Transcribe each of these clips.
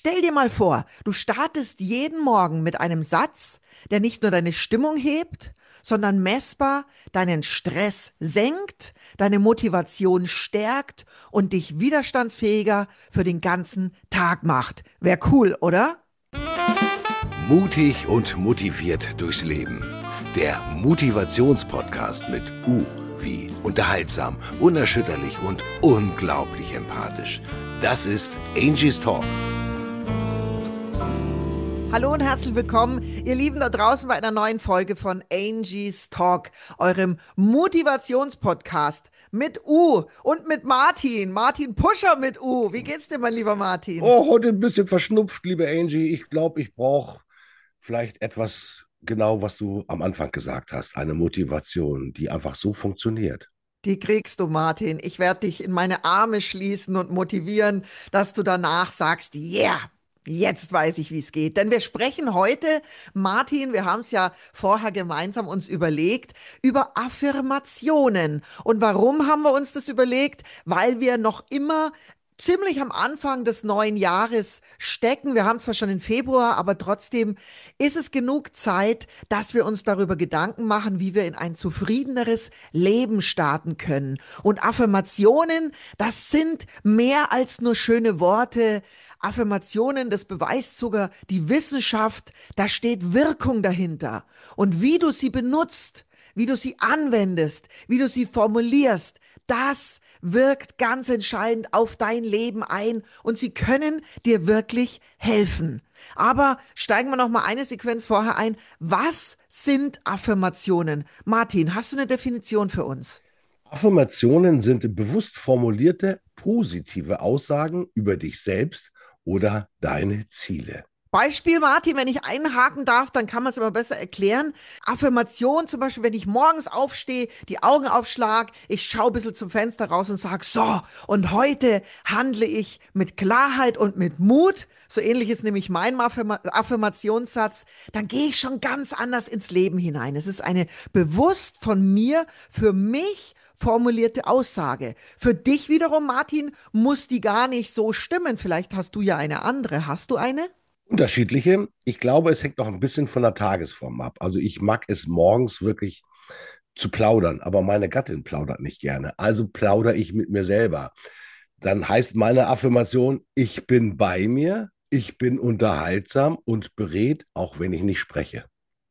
Stell dir mal vor, du startest jeden Morgen mit einem Satz, der nicht nur deine Stimmung hebt, sondern messbar deinen Stress senkt, deine Motivation stärkt und dich widerstandsfähiger für den ganzen Tag macht. Wär cool, oder? Mutig und motiviert durchs Leben. Der Motivationspodcast mit wie unterhaltsam, unerschütterlich und unglaublich empathisch. Das ist Angie's Talk. Hallo und herzlich willkommen, ihr Lieben da draußen bei einer neuen Folge von Angie's Talk, eurem Motivationspodcast mit und mit Martin. Martin Puscher mit Wie geht's dir, mein lieber Martin? Oh, heute ein bisschen verschnupft, liebe Angie. Ich glaube, ich brauche vielleicht etwas genau, was du am Anfang gesagt hast. Eine Motivation, die einfach so funktioniert. Die kriegst du, Martin. Ich werde dich in meine Arme schließen und motivieren, dass du danach sagst, yeah. Jetzt weiß ich, wie es geht. Denn wir sprechen heute, Martin, wir haben es ja vorher gemeinsam uns überlegt, über Affirmationen. Und warum haben wir uns das überlegt? Weil wir noch immer ziemlich am Anfang des neuen Jahres stecken. Wir haben zwar schon den Februar, aber trotzdem ist es genug Zeit, dass wir uns darüber Gedanken machen, wie wir in ein zufriedeneres Leben starten können. Und Affirmationen, das sind mehr als nur schöne Worte. Affirmationen, das beweist sogar die Wissenschaft, da steht Wirkung dahinter. Und wie du sie benutzt, wie du sie anwendest, wie du sie formulierst, das wirkt ganz entscheidend auf dein Leben ein und sie können dir wirklich helfen. Aber steigen wir noch mal eine Sequenz vorher ein. Was sind Affirmationen? Martin, hast du eine Definition für uns? Affirmationen sind bewusst formulierte, positive Aussagen über dich selbst oder deine Ziele. Beispiel, Martin, wenn ich einhaken darf, dann kann man es immer besser erklären. Affirmation zum Beispiel, wenn ich morgens aufstehe, die Augen aufschlag, ich schaue ein bisschen zum Fenster raus und sage, so, und heute handle ich mit Klarheit und mit Mut. So ähnlich ist nämlich mein Affirmationssatz. Dann gehe ich schon ganz anders ins Leben hinein. Es ist eine bewusst von mir, für mich formulierte Aussage. Für dich wiederum, Martin, muss die gar nicht so stimmen. Vielleicht hast du ja eine andere. Hast du eine? Unterschiedliche. Ich glaube, es hängt noch ein bisschen von der Tagesform ab. Also ich mag es morgens wirklich zu plaudern, aber meine Gattin plaudert nicht gerne. Also plaudere ich mit mir selber. Dann heißt meine Affirmation, ich bin bei mir, ich bin unterhaltsam und beredt, auch wenn ich nicht spreche.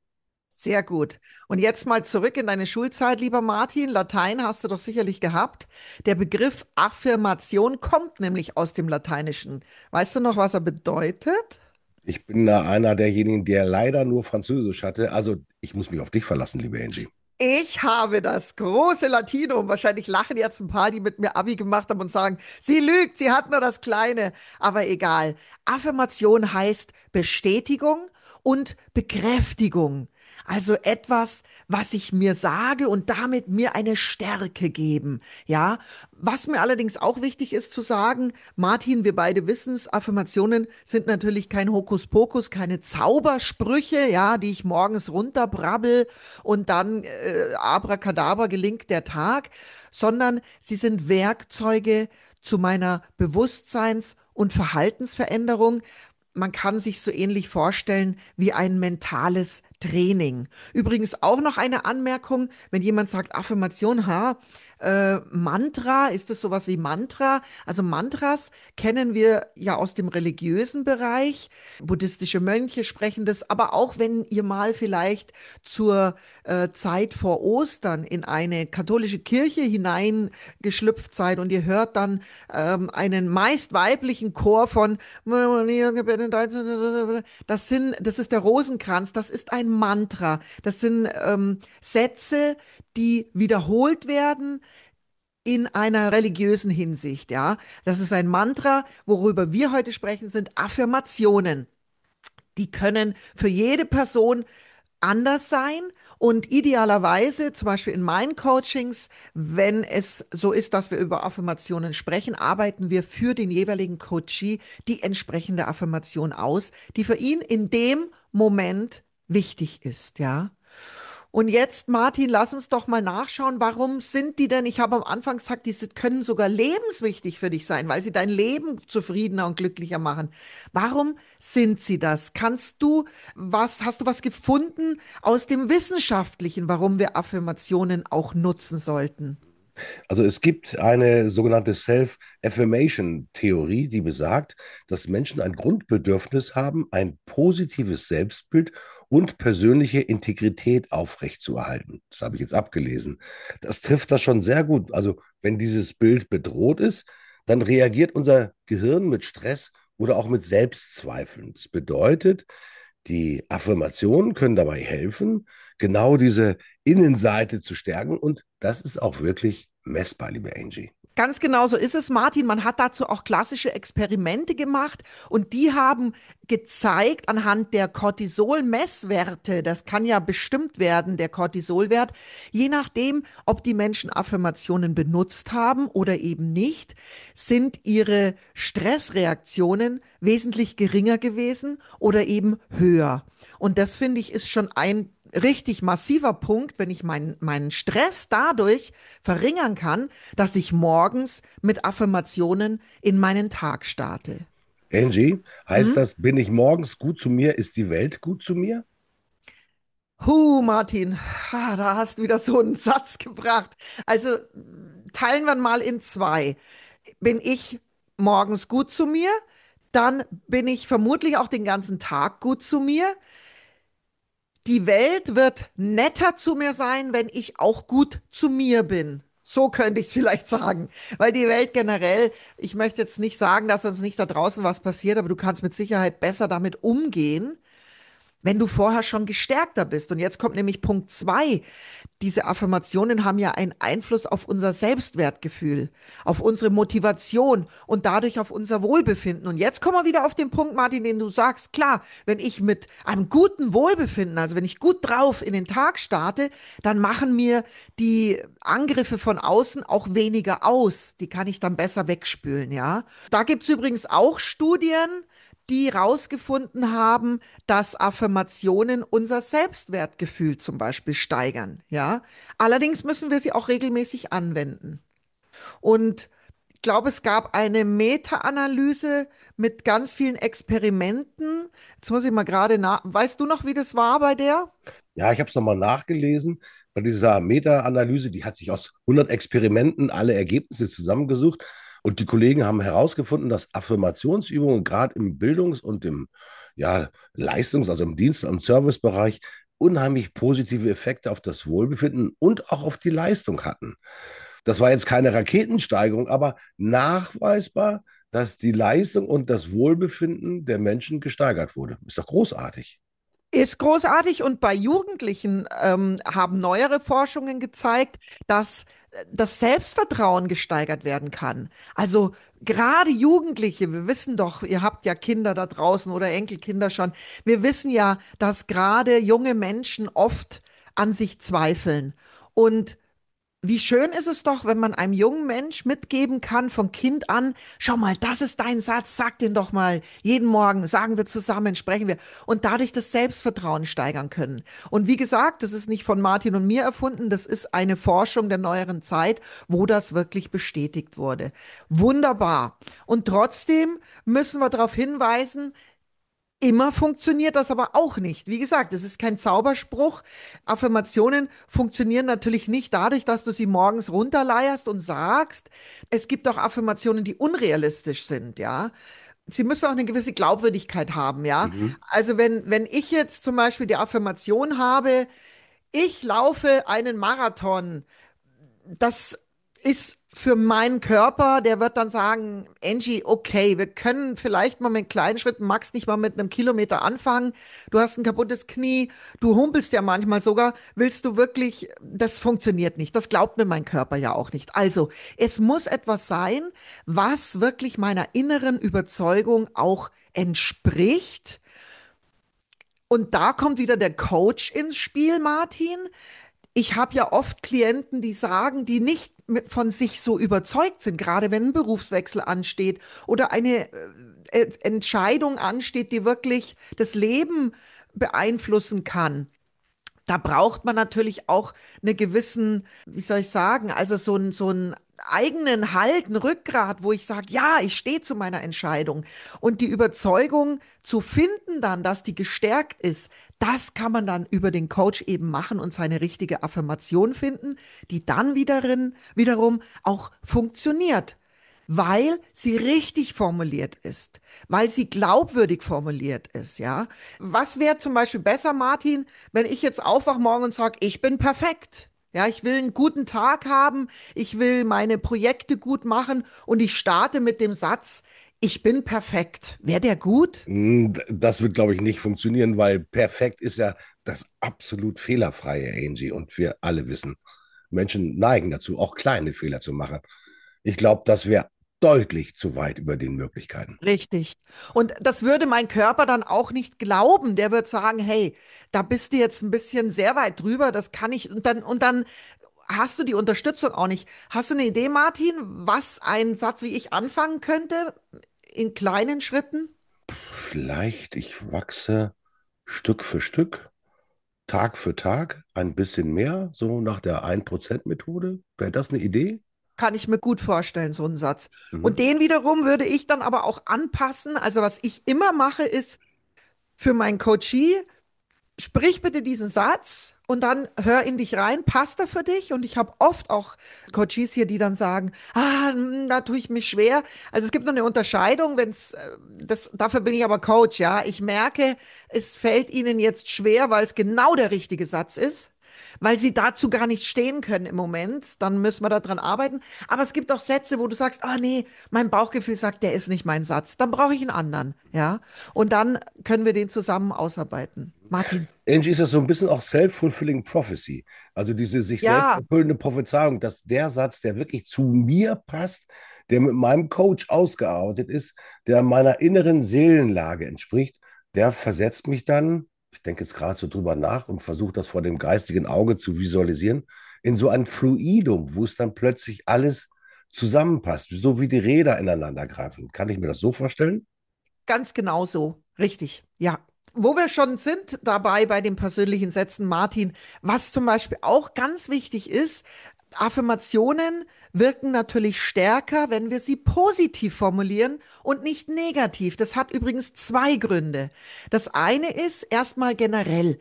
Sehr gut. Und jetzt mal zurück in deine Schulzeit, lieber Martin. Latein hast du doch sicherlich gehabt. Der Begriff Affirmation kommt nämlich aus dem Lateinischen. Weißt du noch, was er bedeutet? Ich bin da einer derjenigen, der leider nur Französisch hatte. Also ich muss mich auf dich verlassen, liebe Angie. Ich habe das große Latinum. Wahrscheinlich lachen jetzt ein paar, die mit mir Abi gemacht haben und sagen, sie lügt, sie hat nur das Kleine. Aber egal. Affirmation heißt Bestätigung und Bekräftigung. Also etwas, was ich mir sage und damit mir eine Stärke geben. Ja, was mir allerdings auch wichtig ist zu sagen, Martin, wir beide wissen es, Affirmationen sind natürlich kein Hokuspokus, keine Zaubersprüche, ja, die ich morgens runterbrabbel und dann abracadabra gelingt der Tag, sondern sie sind Werkzeuge zu meiner Bewusstseins- und Verhaltensveränderung. Man kann sich so ähnlich vorstellen wie ein mentales Training. Übrigens auch noch eine Anmerkung, wenn jemand sagt Affirmation, Mantra, ist das sowas wie Mantra? Also Mantras kennen wir ja aus dem religiösen Bereich. Buddhistische Mönche sprechen das, aber auch wenn ihr mal vielleicht zur Zeit vor Ostern in eine katholische Kirche hineingeschlüpft seid und ihr hört dann einen meist weiblichen Chor von das ist der Rosenkranz, das ist ein Mantra. Das sind Sätze, die wiederholt werden in einer religiösen Hinsicht, ja. Das ist ein Mantra. Worüber wir heute sprechen, sind Affirmationen. Die können für jede Person anders sein und idealerweise, zum Beispiel in meinen Coachings, wenn es so ist, dass wir über Affirmationen sprechen, arbeiten wir für den jeweiligen Coachee die entsprechende Affirmation aus, die für ihn in dem Moment wichtig ist, ja. Und jetzt, Martin, lass uns doch mal nachschauen, warum sind die denn, ich habe am Anfang gesagt, diese können sogar lebenswichtig für dich sein, weil sie dein Leben zufriedener und glücklicher machen. Warum sind sie das? Hast du was gefunden aus dem Wissenschaftlichen, warum wir Affirmationen auch nutzen sollten? Also es gibt eine sogenannte Self-Affirmation-Theorie, die besagt, dass Menschen ein Grundbedürfnis haben, ein positives Selbstbild und persönliche Integrität aufrechtzuerhalten. Das habe ich jetzt abgelesen. Das trifft das schon sehr gut. Also wenn dieses Bild bedroht ist, dann reagiert unser Gehirn mit Stress oder auch mit Selbstzweifeln. Das bedeutet, die Affirmationen können dabei helfen, genau diese Innenseite zu stärken. Und das ist auch wirklich messbar, liebe Angie. Ganz genau so ist es, Martin. Man hat dazu auch klassische Experimente gemacht und die haben gezeigt anhand der Cortisol-Messwerte, das kann ja bestimmt werden, der Cortisolwert, je nachdem, ob die Menschen Affirmationen benutzt haben oder eben nicht, sind ihre Stressreaktionen wesentlich geringer gewesen oder eben höher. Und das finde ich ist schon ein richtig massiver Punkt, wenn ich meinen Stress dadurch verringern kann, dass ich morgens mit Affirmationen in meinen Tag starte. Angie, heißt Hm? das, bin ich morgens gut zu mir, ist die Welt gut zu mir? Martin, da hast du wieder so einen Satz gebracht. Also teilen wir mal in zwei. Bin ich morgens gut zu mir, dann bin ich vermutlich auch den ganzen Tag gut zu mir. Die Welt wird netter zu mir sein, wenn ich auch gut zu mir bin. So könnte ich es vielleicht sagen. Weil die Welt generell, ich möchte jetzt nicht sagen, dass uns nicht da draußen was passiert, aber du kannst mit Sicherheit besser damit umgehen, wenn du vorher schon gestärkter bist. Und jetzt kommt nämlich Punkt zwei. Diese Affirmationen haben ja einen Einfluss auf unser Selbstwertgefühl, auf unsere Motivation und dadurch auf unser Wohlbefinden. Und jetzt kommen wir wieder auf den Punkt, Martin, den du sagst. Klar, wenn ich mit einem guten Wohlbefinden, also wenn ich gut drauf in den Tag starte, dann machen mir die Angriffe von außen auch weniger aus. Die kann ich dann besser wegspülen, ja. Da gibt es übrigens auch Studien, die herausgefunden haben, dass Affirmationen unser Selbstwertgefühl zum Beispiel steigern, ja. Allerdings müssen wir sie auch regelmäßig anwenden. Und ich glaube, es gab eine Meta-Analyse mit ganz vielen Experimenten. Jetzt muss ich mal gerade nach. Weißt du noch, wie das war bei der? Ja, ich habe es nochmal nachgelesen. Bei dieser Meta-Analyse, die hat sich aus 100 Experimenten alle Ergebnisse zusammengesucht. Und die Kollegen haben herausgefunden, dass Affirmationsübungen gerade im Bildungs- und im also im Dienst- und Servicebereich unheimlich positive Effekte auf das Wohlbefinden und auch auf die Leistung hatten. Das war jetzt keine Raketensteigerung, aber nachweisbar, dass die Leistung und das Wohlbefinden der Menschen gesteigert wurde. Ist doch großartig. Ist großartig und bei Jugendlichen haben neuere Forschungen gezeigt, dass das Selbstvertrauen gesteigert werden kann. Also gerade Jugendliche, wir wissen doch, ihr habt ja Kinder da draußen oder Enkelkinder schon, wir wissen ja, dass gerade junge Menschen oft an sich zweifeln. Und wie schön ist es doch, wenn man einem jungen Mensch mitgeben kann von Kind an, schau mal, das ist dein Satz, sag den doch mal. Jeden Morgen sagen wir zusammen, sprechen wir und dadurch das Selbstvertrauen steigern können. Und wie gesagt, das ist nicht von Martin und mir erfunden, das ist eine Forschung der neueren Zeit, wo das wirklich bestätigt wurde. Wunderbar. Und trotzdem müssen wir darauf hinweisen, immer funktioniert das aber auch nicht. Wie gesagt, es ist kein Zauberspruch. Affirmationen funktionieren natürlich nicht dadurch, dass du sie morgens runterleierst und sagst. Es gibt auch Affirmationen, die unrealistisch sind, ja. Sie müssen auch eine gewisse Glaubwürdigkeit haben, ja. Mhm. Also wenn ich jetzt zum Beispiel die Affirmation habe, ich laufe einen Marathon, das ist für meinen Körper, der wird dann sagen, Angie, okay, wir können vielleicht mal mit kleinen Schritten, Max, nicht mal mit einem Kilometer anfangen. Du hast ein kaputtes Knie, du humpelst ja manchmal sogar. Willst du wirklich, das funktioniert nicht. Das glaubt mir mein Körper ja auch nicht. Also, es muss etwas sein, was wirklich meiner inneren Überzeugung auch entspricht. Und da kommt wieder der Coach ins Spiel, Martin. Ich habe ja oft Klienten, die sagen, die nicht von sich so überzeugt sind, gerade wenn ein Berufswechsel ansteht oder eine Entscheidung ansteht, die wirklich das Leben beeinflussen kann. Da braucht man natürlich auch eine gewissen, wie soll ich sagen, also so einen eigenen Halt, ein Rückgrat, wo ich sage, ja, ich stehe zu meiner Entscheidung. Und die Überzeugung zu finden dann, dass die gestärkt ist, das kann man dann über den Coach eben machen und seine richtige Affirmation finden, die dann wiederum auch funktioniert, weil sie richtig formuliert ist, weil sie glaubwürdig formuliert ist, ja. Was wäre zum Beispiel besser, Martin, wenn ich jetzt aufwache morgen und sage, ich bin perfekt? Ja, ich will einen guten Tag haben, ich will meine Projekte gut machen und ich starte mit dem Satz, ich bin perfekt. Wäre der gut? Das wird, glaube ich, nicht funktionieren, weil perfekt ist ja das absolut fehlerfreie, Angie. Und wir alle wissen, Menschen neigen dazu, auch kleine Fehler zu machen. Ich glaube, das wäre deutlich zu weit über den Möglichkeiten. Richtig. Und das würde mein Körper dann auch nicht glauben. Der wird sagen, hey, da bist du jetzt ein bisschen sehr weit drüber, das kann ich. Und dann hast du die Unterstützung auch nicht. Hast du eine Idee, Martin, was ein Satz wie ich anfangen könnte in kleinen Schritten? Vielleicht, ich wachse Stück für Stück, Tag für Tag, ein bisschen mehr, so nach der 1%-Methode. Wäre das eine Idee? Kann ich mir gut vorstellen, so einen Satz. Und Mhm. den wiederum würde ich dann aber auch anpassen. Also was ich immer mache, ist für meinen Coachee, sprich bitte diesen Satz und dann hör in dich rein, passt er für dich? Und ich habe oft auch Coaches hier, die dann sagen, da tue ich mich schwer. Also es gibt noch eine Unterscheidung, dafür bin ich aber Coach, ja. Ich merke, es fällt ihnen jetzt schwer, weil es genau der richtige Satz ist. Weil sie dazu gar nicht stehen können im Moment, dann müssen wir daran arbeiten. Aber es gibt auch Sätze, wo du sagst, ah nee, mein Bauchgefühl sagt, der ist nicht mein Satz. Dann brauche ich einen anderen, ja. Und dann können wir den zusammen ausarbeiten. Martin. Angie, ist das so ein bisschen auch self-fulfilling prophecy? Also diese sich selbst Ja, erfüllende Prophezeiung, dass der Satz, der wirklich zu mir passt, der mit meinem Coach ausgearbeitet ist, der meiner inneren Seelenlage entspricht, der versetzt mich dann, ich denke jetzt gerade so drüber nach und versuche das vor dem geistigen Auge zu visualisieren, in so ein Fluidum, wo es dann plötzlich alles zusammenpasst, so wie die Räder ineinander greifen. Kann ich mir das so vorstellen? ganz genau so. Richtig. Ja. Wo wir schon sind dabei bei den persönlichen Sätzen, Martin, was zum Beispiel auch ganz wichtig ist, Affirmationen wirken natürlich stärker, wenn wir sie positiv formulieren und nicht negativ. Das hat übrigens zwei Gründe. Das eine ist erstmal generell.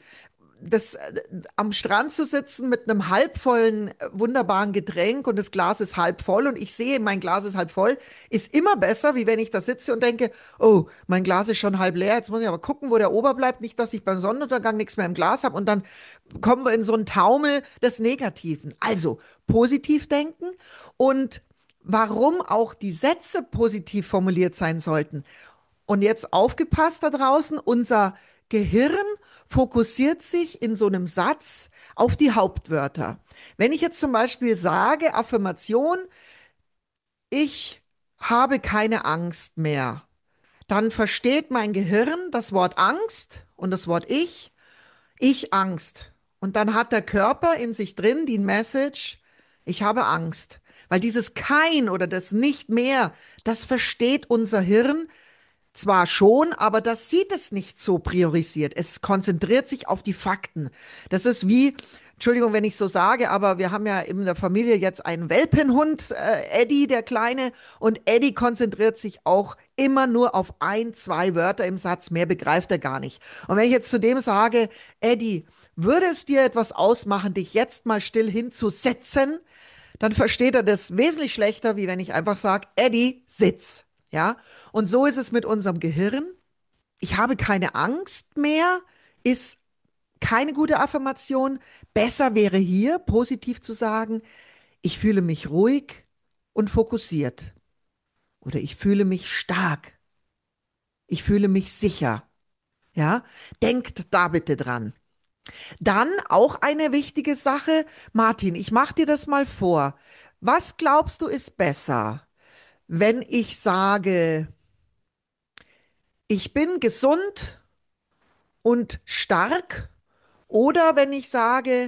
Am Strand zu sitzen mit einem halbvollen, wunderbaren Getränk und das Glas ist halb voll und ich sehe, mein Glas ist halb voll, ist immer besser, wie wenn ich da sitze und denke, oh, mein Glas ist schon halb leer, jetzt muss ich aber gucken, wo der Ober bleibt, nicht, dass ich beim Sonnenuntergang nichts mehr im Glas habe und dann kommen wir in so einen Taumel des Negativen. Also positiv denken und warum auch die Sätze positiv formuliert sein sollten. Und jetzt aufgepasst da draußen, unser Gehirn fokussiert sich in so einem Satz auf die Hauptwörter. Wenn ich jetzt zum Beispiel sage, Affirmation, ich habe keine Angst mehr, dann versteht mein Gehirn das Wort Angst und das Wort ich Angst. Und dann hat der Körper in sich drin die Message, ich habe Angst. Weil dieses kein oder das nicht mehr, das versteht unser Hirn zwar schon, aber das sieht es nicht so priorisiert. Es konzentriert sich auf die Fakten. Das ist wie, Entschuldigung, wenn ich so sage, aber wir haben ja in der Familie jetzt einen Welpenhund, Eddie, der Kleine, und Eddie konzentriert sich auch immer nur auf ein, zwei Wörter im Satz, mehr begreift er gar nicht. Und wenn ich jetzt zu dem sage, Eddie, würde es dir etwas ausmachen, dich jetzt mal still hinzusetzen, dann versteht er das wesentlich schlechter, wie wenn ich einfach sage, Eddie, sitz. Ja, und so ist es mit unserem Gehirn. Ich habe keine Angst mehr, ist keine gute Affirmation. Besser wäre hier positiv zu sagen, ich fühle mich ruhig und fokussiert. Oder ich fühle mich stark. Ich fühle mich sicher. Ja, denkt da bitte dran. Dann auch eine wichtige Sache. Martin, ich mache dir das mal vor. Was glaubst du ist besser, wenn ich sage, ich bin gesund und stark oder wenn ich sage,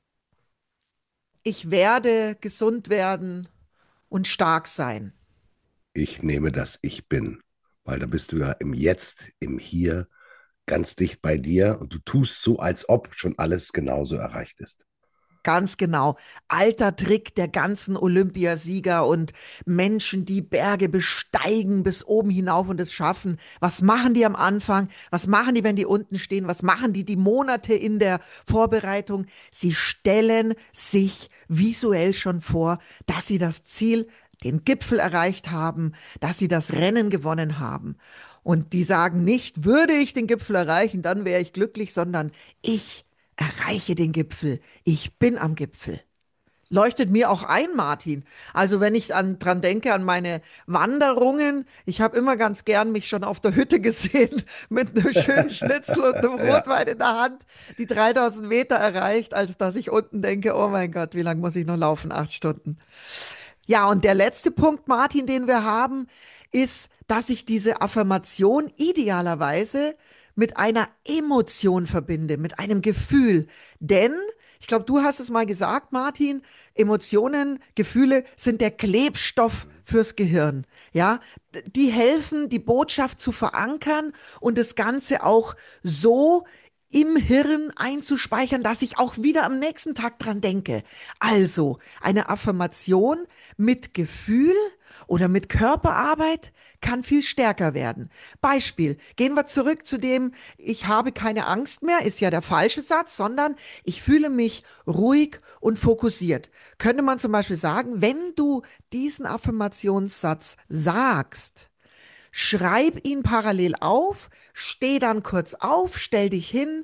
ich werde gesund werden und stark sein. Ich nehme das Ich bin, weil da bist du ja im Jetzt, im Hier, ganz dicht bei dir und du tust so, als ob schon alles genauso erreicht ist. Ganz genau. Alter Trick der ganzen Olympiasieger und Menschen, die Berge besteigen bis oben hinauf und es schaffen. Was machen die am Anfang? Was machen die, wenn die unten stehen? Was machen die Monate in der Vorbereitung? Sie stellen sich visuell schon vor, dass sie das Ziel, den Gipfel erreicht haben, dass sie das Rennen gewonnen haben. Und die sagen nicht, würde ich den Gipfel erreichen, dann wäre ich glücklich, sondern ich erreiche den Gipfel. Ich bin am Gipfel. Leuchtet mir auch ein, Martin. Also wenn ich dran denke, an meine Wanderungen, ich habe immer ganz gern mich schon auf der Hütte gesehen, mit einem schönen Schnitzel und einem Ja, Rotwein in der Hand, die 3000 Meter erreicht, als dass ich unten denke, oh mein Gott, wie lange muss ich noch laufen? 8 Stunden. Ja, und der letzte Punkt, Martin, den wir haben, ist, dass ich diese Affirmation idealerweise mit einer Emotion verbinde, mit einem Gefühl. Denn, ich glaube, du hast es mal gesagt, Martin, Emotionen, Gefühle sind der Klebstoff fürs Gehirn. Ja, die helfen, die Botschaft zu verankern und das Ganze auch so im Hirn einzuspeichern, dass ich auch wieder am nächsten Tag dran denke. Also eine Affirmation mit Gefühl oder mit Körperarbeit kann viel stärker werden. Beispiel, gehen wir zurück zu dem, ich habe keine Angst mehr, ist ja der falsche Satz, sondern ich fühle mich ruhig und fokussiert. Könnte man zum Beispiel sagen, wenn du diesen Affirmationssatz sagst, schreib ihn parallel auf, steh dann kurz auf, stell dich hin,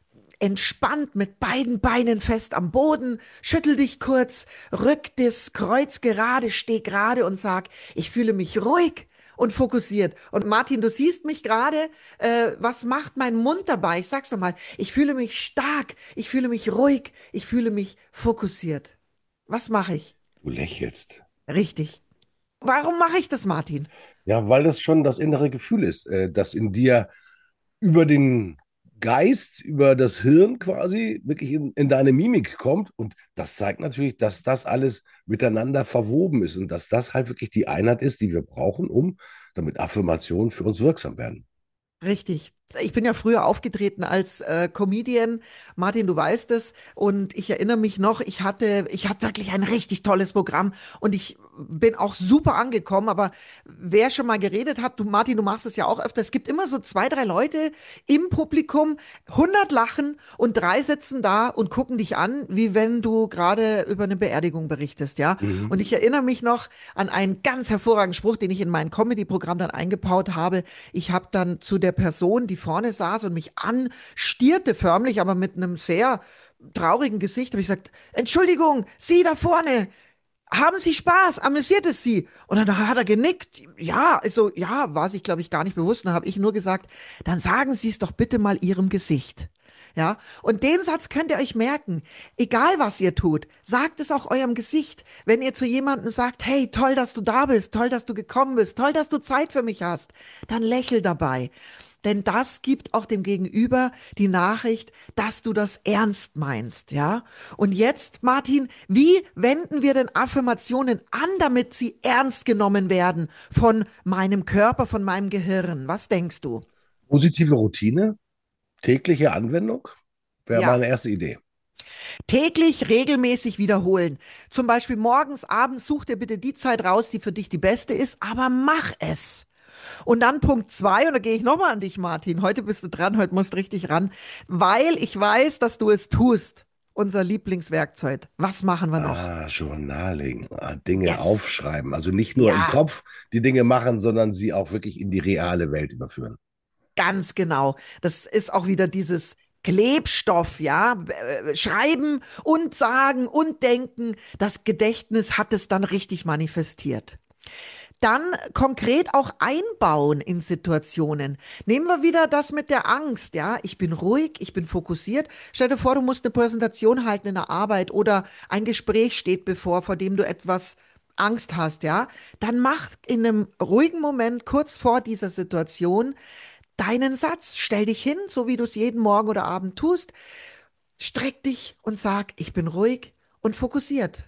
entspannt mit beiden Beinen fest am Boden, schüttel dich kurz, rück das Kreuz gerade, steh gerade und sag, ich fühle mich ruhig und fokussiert. Und Martin, du siehst mich gerade, was macht mein Mund dabei? Ich sag's nochmal, ich fühle mich stark, ich fühle mich ruhig, ich fühle mich fokussiert. Was mache ich? du lächelst. Richtig. Warum mache ich das, Martin? Ja, weil das schon das innere Gefühl ist, das in dir über den Geist, über das Hirn quasi wirklich in deine Mimik kommt. Und das zeigt natürlich, dass das alles miteinander verwoben ist und dass das halt wirklich die Einheit ist, die wir brauchen, damit Affirmationen für uns wirksam werden. Richtig. Ich bin ja früher aufgetreten als Comedian. Martin, du weißt es. Und ich erinnere mich noch, ich hatte wirklich ein richtig tolles Programm und ich bin auch super angekommen. Aber wer schon mal geredet hat, du Martin, du machst es ja auch öfter. Es gibt immer so 2, 3 Leute im Publikum, 100 lachen und 3 sitzen da und gucken dich an, wie wenn du gerade über eine Beerdigung berichtest, ja. Mhm. Und ich erinnere mich noch an einen ganz hervorragenden Spruch, den ich in mein Comedy-Programm dann eingebaut habe. Ich habe dann zu der Person, die vorne saß und mich anstierte förmlich, aber mit einem sehr traurigen Gesicht, habe ich gesagt, Entschuldigung, Sie da vorne, haben Sie Spaß? Amüsiert es Sie? Und dann hat er genickt. Ja, also ja, war sich, glaube ich, gar nicht bewusst. Dann habe ich nur gesagt, dann sagen Sie es doch bitte mal Ihrem Gesicht. Ja, und den Satz könnt ihr euch merken. Egal was ihr tut, sagt es auch eurem Gesicht. Wenn ihr zu jemandem sagt, hey, toll, dass du da bist, toll, dass du gekommen bist, toll, dass du Zeit für mich hast, dann lächel dabei. Denn das gibt auch dem Gegenüber die Nachricht, dass du das ernst meinst, ja? Und jetzt, Martin, wie wenden wir denn Affirmationen an, damit sie ernst genommen werden von meinem Körper, von meinem Gehirn? Was denkst du? Positive Routine, tägliche Anwendung wäre Ja, meine erste Idee. täglich regelmäßig wiederholen. Zum Beispiel morgens, abends, such dir bitte die Zeit raus, die für dich die beste ist, aber mach es. Und dann Punkt 2, und da gehe ich nochmal an dich, Martin. Heute bist du dran, heute musst du richtig ran, weil ich weiß, dass du es tust. Unser Lieblingswerkzeug. Was machen wir noch? Journaling, Dinge Yes. aufschreiben. Also nicht nur im Ja, Kopf die Dinge machen, sondern sie auch wirklich in die reale Welt überführen. ganz genau. Das ist auch wieder dieses Klebstoff, ja. Schreiben und sagen und denken. Das Gedächtnis hat es dann richtig manifestiert. Dann konkret auch einbauen in Situationen. Nehmen wir wieder das mit der Angst, ja. Ich bin ruhig, ich bin fokussiert. Stell dir vor, du musst eine Präsentation halten in der Arbeit oder ein Gespräch steht bevor, vor dem du etwas Angst hast, ja. Dann mach in einem ruhigen Moment kurz vor dieser Situation deinen Satz. Stell dich hin, so wie du es jeden Morgen oder Abend tust. Streck dich und sag, ich bin ruhig und fokussiert.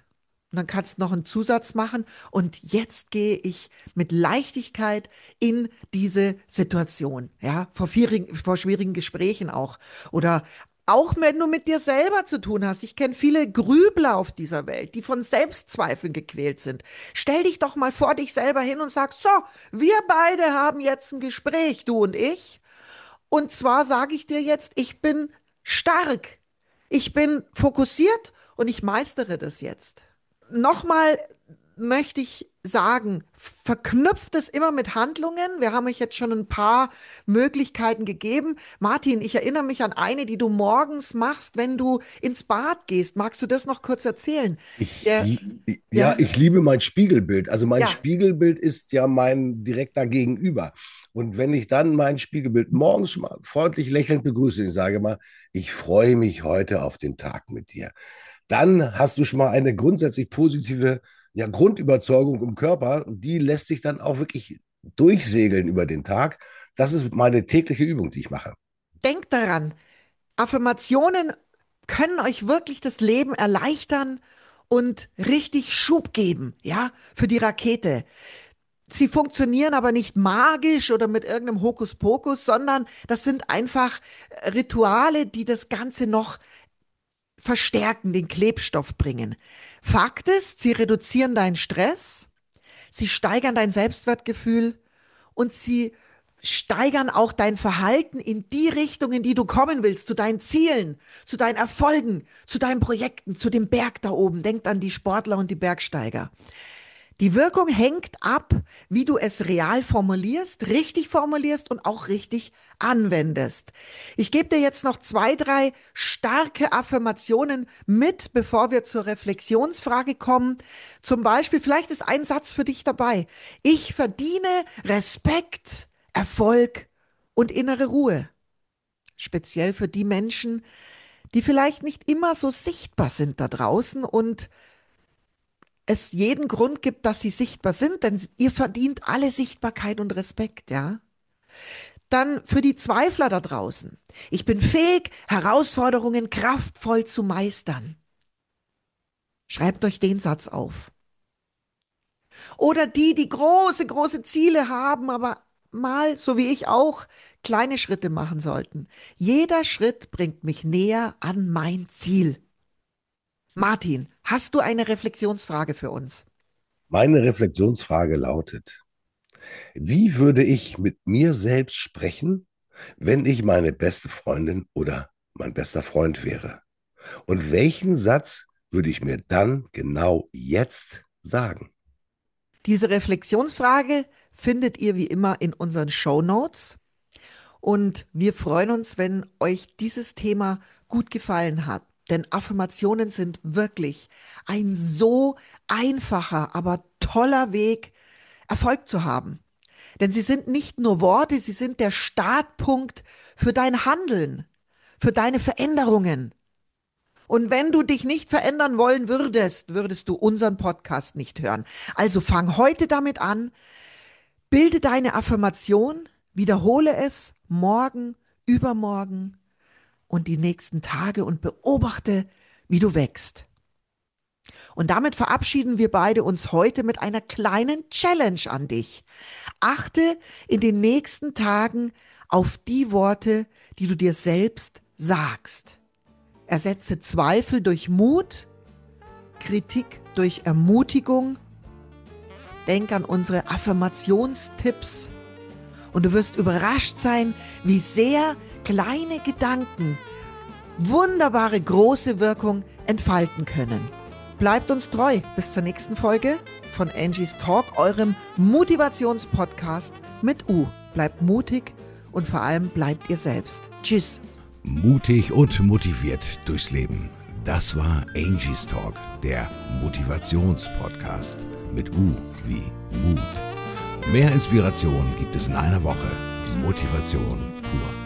Und dann kannst du noch einen Zusatz machen. Und jetzt gehe ich mit Leichtigkeit in diese Situation. Ja, vor schwierigen Gesprächen auch. Oder auch wenn du mit dir selber zu tun hast. Ich kenne viele Grübler auf dieser Welt, die von Selbstzweifeln gequält sind. Stell dich doch mal vor dich selber hin und sag, so, wir beide haben jetzt ein Gespräch, du und ich. Und zwar sage ich dir jetzt, ich bin stark. Ich bin fokussiert und ich meistere das jetzt. Nochmal möchte ich sagen, verknüpft es immer mit Handlungen. Wir haben euch jetzt schon ein paar Möglichkeiten gegeben. Martin, ich erinnere mich an eine, die du morgens machst, wenn du ins Bad gehst. Magst du das noch kurz erzählen? Der, Ja, ja, ich liebe mein Spiegelbild. Also mein ja, Spiegelbild ist ja mein direkter Gegenüber. Und wenn ich dann mein Spiegelbild morgens schon mal freundlich lächelnd begrüße, ich sage mal, ich freue mich heute auf den Tag mit dir, dann hast du schon mal eine grundsätzlich positive, ja, Grundüberzeugung im Körper. Und die lässt sich dann auch wirklich durchsegeln über den Tag. Das ist meine tägliche Übung, die ich mache. denkt daran, Affirmationen können euch wirklich das Leben erleichtern und richtig Schub geben, ja, für die Rakete. Sie funktionieren aber nicht magisch oder mit irgendeinem Hokuspokus, sondern das sind einfach Rituale, die das Ganze noch verstärken, den Klebstoff bringen. Fakt ist, sie reduzieren deinen Stress, sie steigern dein Selbstwertgefühl und sie steigern auch dein Verhalten in die Richtung, in die du kommen willst, zu deinen Zielen, zu deinen Erfolgen, zu deinen Projekten, zu dem Berg da oben. Denkt an die Sportler und die Bergsteiger. Die Wirkung hängt ab, wie du es real formulierst, richtig formulierst und auch richtig anwendest. Ich gebe dir jetzt noch 2, 3 starke Affirmationen mit, bevor wir zur Reflexionsfrage kommen. Zum Beispiel, vielleicht ist ein Satz für dich dabei. Ich verdiene Respekt, Erfolg und innere Ruhe. Speziell für die Menschen, die vielleicht nicht immer so sichtbar sind da draußen und es jeden Grund gibt, dass sie sichtbar sind, denn ihr verdient alle Sichtbarkeit und Respekt, ja. Dann für die Zweifler da draußen. Ich bin fähig, Herausforderungen kraftvoll zu meistern. Schreibt euch den Satz auf. Oder die, die große, große Ziele haben, aber mal, so wie ich auch, kleine Schritte machen sollten. Jeder Schritt bringt mich näher an mein Ziel. Martin, hast du eine Reflexionsfrage für uns? Meine Reflexionsfrage lautet: Wie würde ich mit mir selbst sprechen, wenn ich meine beste Freundin oder mein bester Freund wäre? Und welchen Satz würde ich mir dann genau jetzt sagen? Diese Reflexionsfrage findet ihr wie immer in unseren Shownotes. Und wir freuen uns, wenn euch dieses Thema gut gefallen hat. Denn Affirmationen sind wirklich ein so einfacher, aber toller Weg, Erfolg zu haben. Denn sie sind nicht nur Worte, sie sind der Startpunkt für dein Handeln, für deine Veränderungen. Und wenn du dich nicht verändern wollen würdest, würdest du unseren Podcast nicht hören. Also fang heute damit an, bilde deine Affirmation, wiederhole es morgen, übermorgen und die nächsten Tage und beobachte, wie du wächst. Und damit verabschieden wir beide uns heute mit einer kleinen Challenge an dich. Achte in den nächsten Tagen auf die Worte, die du dir selbst sagst. Ersetze Zweifel durch Mut, Kritik durch Ermutigung. Denk an unsere Affirmationstipps und du wirst überrascht sein, wie sehr kleine Gedanken wunderbare große Wirkung entfalten können. Bleibt uns treu bis zur nächsten Folge von Angie's Talk, eurem Motivationspodcast mit U. Bleibt mutig und vor allem bleibt ihr selbst. Tschüss. Mutig und motiviert durchs Leben. Das war Angie's Talk, der Motivationspodcast mit U wie Mut. Mehr Inspiration gibt es in einer Woche. Motivation pur.